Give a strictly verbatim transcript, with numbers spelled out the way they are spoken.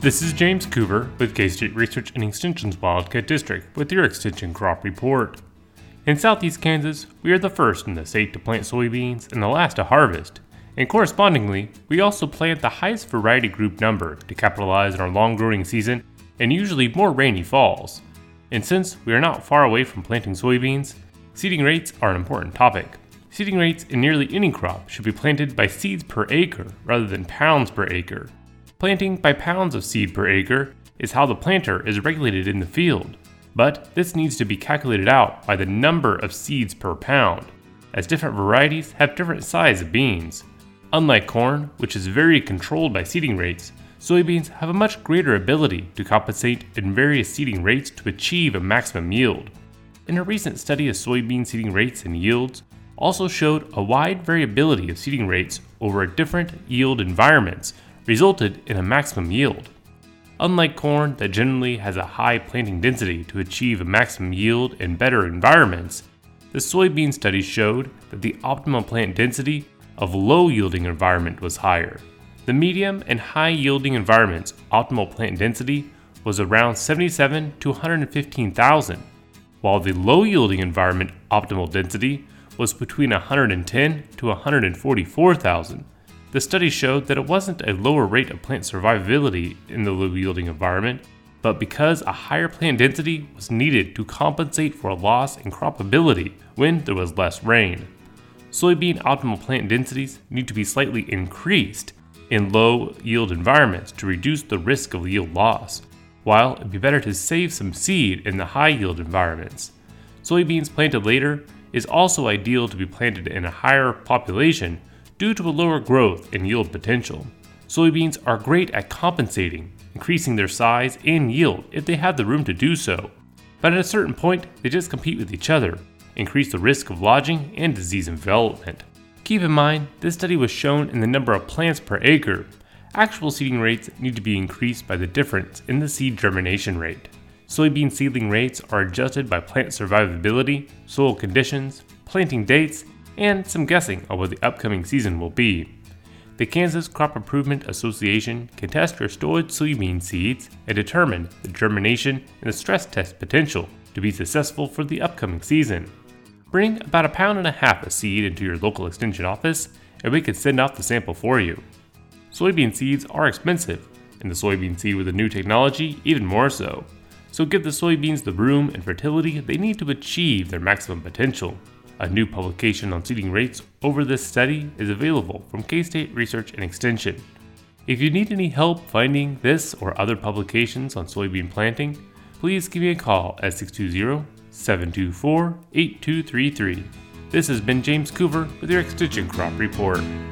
This is James Coover with K-State Research and Extension's Wildcat District with your Extension Crop Report. In southeast Kansas, we are the first in the state to plant soybeans and the last to harvest, and correspondingly, we also plant the highest variety group number to capitalize on our long growing season and usually more rainy falls. And since we are not far away from planting soybeans, seeding rates are an important topic. Seeding rates in nearly any crop should be planted by seeds per acre rather than pounds per acre. Planting by pounds of seed per acre is how the planter is regulated in the field, but this needs to be calculated out by the number of seeds per pound, as different varieties have different size of beans. Unlike corn, which is very controlled by seeding rates, soybeans have a much greater ability to compensate in various seeding rates to achieve a maximum yield. In a recent study of soybean seeding rates and yields, also showed a wide variability of seeding rates over different yield environments resulted in a maximum yield. Unlike corn that generally has a high planting density to achieve a maximum yield in better environments, the soybean study showed that the optimal plant density of low-yielding environment was higher. The medium and high-yielding environment's optimal plant density was around seventy-seven to one hundred fifteen thousand, while the low-yielding environment optimal density was between one hundred ten to one hundred forty-four thousand. The study showed that it wasn't a lower rate of plant survivability in the low-yielding environment, but because a higher plant density was needed to compensate for a loss in cropability when there was less rain. Soybean optimal plant densities need to be slightly increased in low-yield environments to reduce the risk of yield loss, while it'd be better to save some seed in the high-yield environments. Soybeans planted later is also ideal to be planted in a higher population due to a lower growth and yield potential. Soybeans are great at compensating, increasing their size and yield if they have the room to do so, but at a certain point they just compete with each other, increase the risk of lodging and disease development. Keep in mind, this study was shown in the number of plants per acre. Actual seeding rates need to be increased by the difference in the seed germination rate. Soybean seedling rates are adjusted by plant survivability, soil conditions, planting dates, and some guessing on what the upcoming season will be. The Kansas Crop Improvement Association can test your stored soybean seeds and determine the germination and the stress test potential to be successful for the upcoming season. Bring about a pound and a half of seed into your local extension office and we can send out the sample for you. Soybean seeds are expensive, and the soybean seed with the new technology even more so. So give the soybeans the room and fertility they need to achieve their maximum potential. A new publication on seeding rates over this study is available from K-State Research and Extension. If you need any help finding this or other publications on soybean planting, please give me a call at six two zero, seven two four, eight two three three. This has been James Coover with your Extension Crop Report.